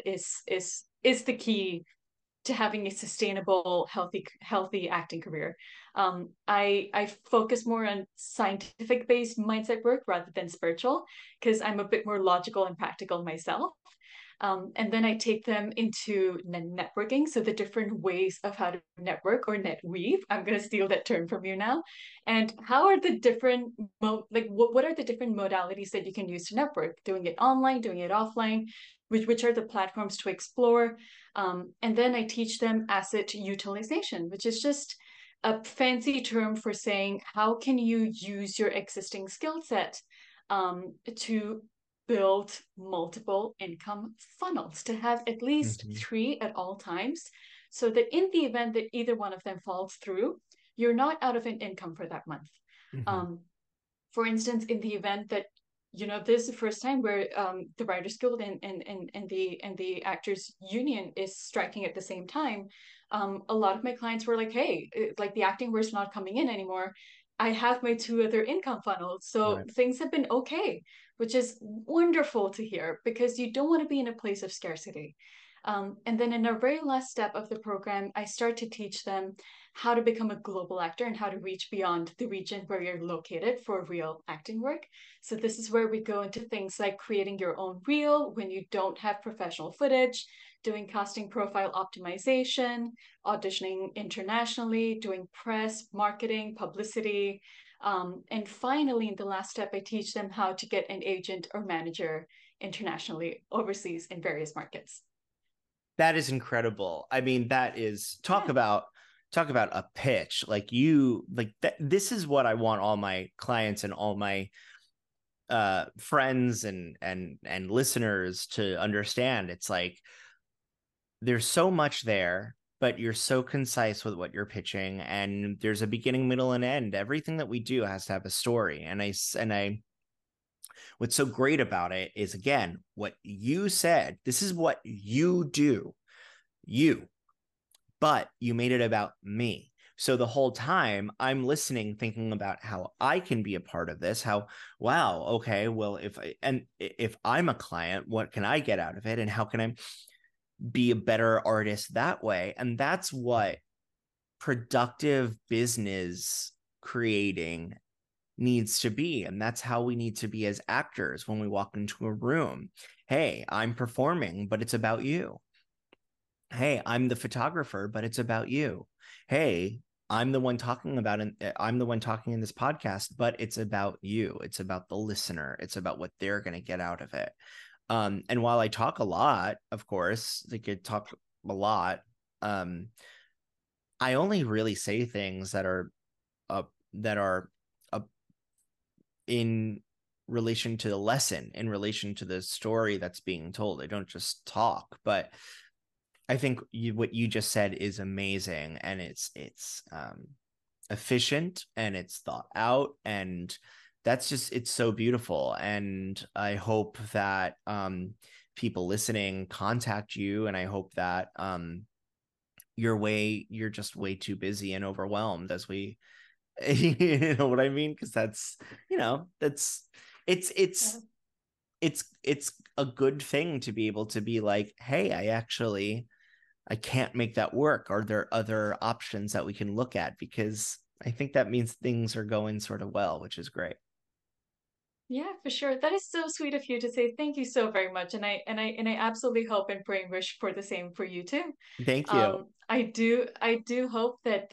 is the key to having a sustainable, healthy acting career. I focus more on scientific based mindset work rather than spiritual, because I'm a bit more logical and practical myself. And then I take them into networking. So the different ways of how to network or net weave. I'm going to steal that term from you now. And how are the different, what are the different modalities that you can use to network? Doing it online, doing it offline, which are the platforms to explore. And then I teach them asset utilization, which is just a fancy term for saying, how can you use your existing skill set to build multiple income funnels, to have at least 3 at all times, so that in the event that either one of them falls through, you're not out of an income for that month. For instance, in the event that this is the first time where the Writers Guild and the Actors Union is striking at the same time, a lot of my clients were like, hey, like the acting work's not coming in anymore. I have my 2 other income funnels. So Right. things have been okay, which is wonderful to hear, because you don't want to be in a place of scarcity. And then in our very last step of the program, I start to teach them how to become a global actor and how to reach beyond the region where you're located for real acting work. So this is where we go into things like creating your own reel when you don't have professional footage, doing casting profile optimization, auditioning internationally, doing press, marketing, publicity. And finally, in the last step, I teach them how to get an agent or manager internationally, overseas, in various markets. That is incredible. I mean, that is talk about a pitch. Like this is what I want all my clients and all my friends and listeners to understand. It's like there's so much there, but you're so concise with what you're pitching, and there's a beginning, middle, and end. Everything that we do has to have a story. And I what's so great about it is, again, what you said. This is what you do, but you made it about me. So the whole time I'm listening, thinking about how I can be a part of this, how, wow, okay, well, if I'm a client, what can I get out of it? And how can I be a better artist that way? And that's what productive business creating needs to be. And that's how we need to be as actors when we walk into a room. Hey, I'm performing, but it's about you. Hey, I'm the photographer, but it's about you. Hey, I'm the one talking in this podcast, but it's about you. It's about the listener. It's about what they're going to get out of it. And while I talk a lot, of course, I could talk a lot. I only really say things that are in relation to the lesson, in relation to the story that's being told. I don't just talk, but I think what you just said is amazing, and it's efficient, and it's thought out, and it's so beautiful. And I hope that people listening contact you, and I hope that you're just way too busy and overwhelmed, as we you know what I mean? Because it's a good thing to be able to be like, hey, I can't make that work. Are there other options that we can look at? Because I think that means things are going sort of well, which is great. Yeah, for sure. That is so sweet of you to say. Thank you so very much. And I absolutely hope and pray and wish for the same for you too. Thank you. I do hope that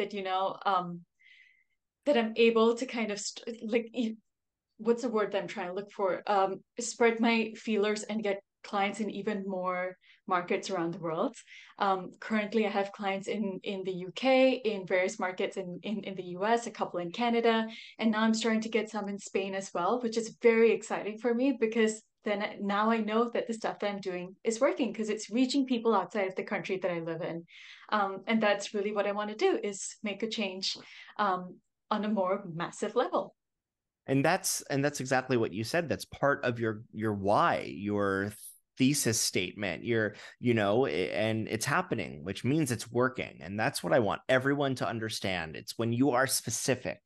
that I'm able to kind of what's the word that I'm trying to look for? Spread my feelers and get clients in even more markets around the world. Currently, I have clients in the UK, in various markets in the US, a couple in Canada, and now I'm starting to get some in Spain as well, which is very exciting for me, because now I know that the stuff that I'm doing is working, because it's reaching people outside of the country that I live in. And that's really what I want to do, is make a change on a more massive level. And that's exactly what you said. That's part of your why, your thesis statement, and it's happening, which means it's working. And that's what I want everyone to understand. It's when you are specific,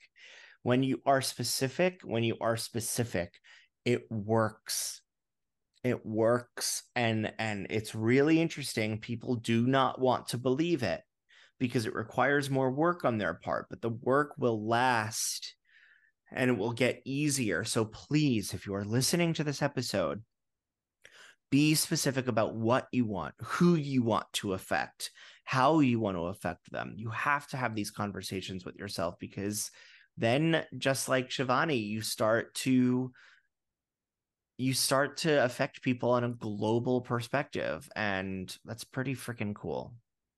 it works. It works. And it's really interesting. People do not want to believe it, because it requires more work on their part, but the work will last and it will get easier. So please, if you are listening to this episode, be specific about what you want, who you want to affect, how you want to affect them. You have to have these conversations with yourself, because then, just like Shivani, you start to affect people on a global perspective. And that's pretty freaking cool.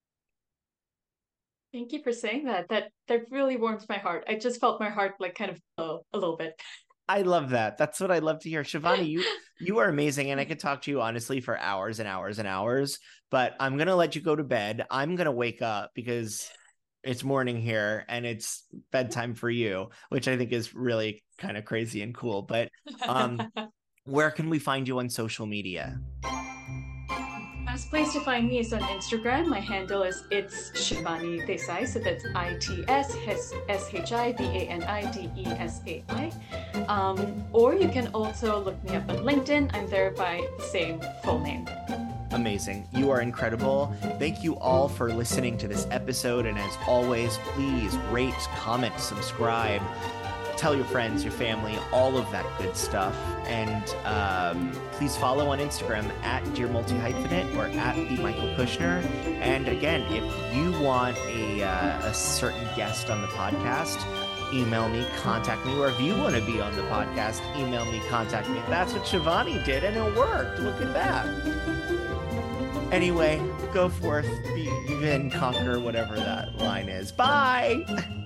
Thank you for saying that. That really warms my heart. I just felt my heart kind of glow a little bit. I love that. That's what I love to hear. Shivani, you are amazing, and I could talk to you honestly for hours and hours and hours, but I'm going to let you go to bed. I'm going to wake up because it's morning here and it's bedtime for you, which I think is really kind of crazy and cool. But where can we find you on social media? Best place to find me is on Instagram. My handle is It's Shivani Desai, so that's ITSSHIVANIDESAI. Or you can also look me up on LinkedIn. I'm there by the same full name. Amazing. You are incredible. Thank you all for listening to this episode. And as always, please rate, comment, subscribe. Tell your friends, your family, all of that good stuff. And please follow on Instagram at Dear Multi-Hyphenate or at the Michael Kushner. And again, if you want a certain guest on the podcast, email me, contact me. Or if you want to be on the podcast, email me, contact me. That's what Shivani did, and it worked. Look at that. Anyway, go forth, be even, conquer whatever that line is. Bye!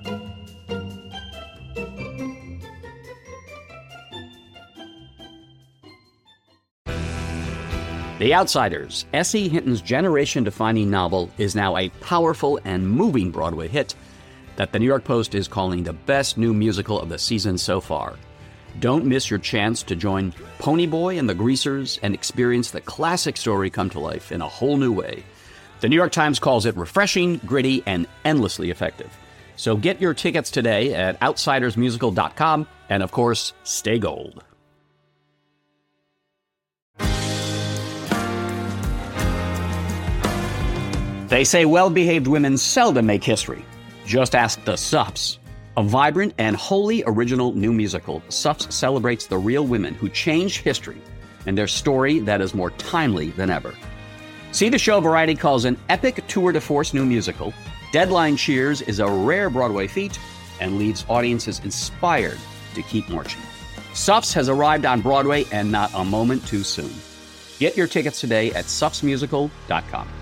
The Outsiders, S.E. Hinton's generation-defining novel, is now a powerful and moving Broadway hit that the New York Post is calling the best new musical of the season so far. Don't miss your chance to join Ponyboy and the Greasers and experience the classic story come to life in a whole new way. The New York Times calls it refreshing, gritty, and endlessly effective. So get your tickets today at outsidersmusical.com, and of course, stay gold. They say well-behaved women seldom make history. Just ask the Suffs. A vibrant and wholly original new musical, Suffs celebrates the real women who changed history and their story that is more timely than ever. See the show Variety calls an epic tour de force new musical. Deadline cheers is a rare Broadway feat and leaves audiences inspired to keep marching. Suffs has arrived on Broadway, and not a moment too soon. Get your tickets today at suffsmusical.com.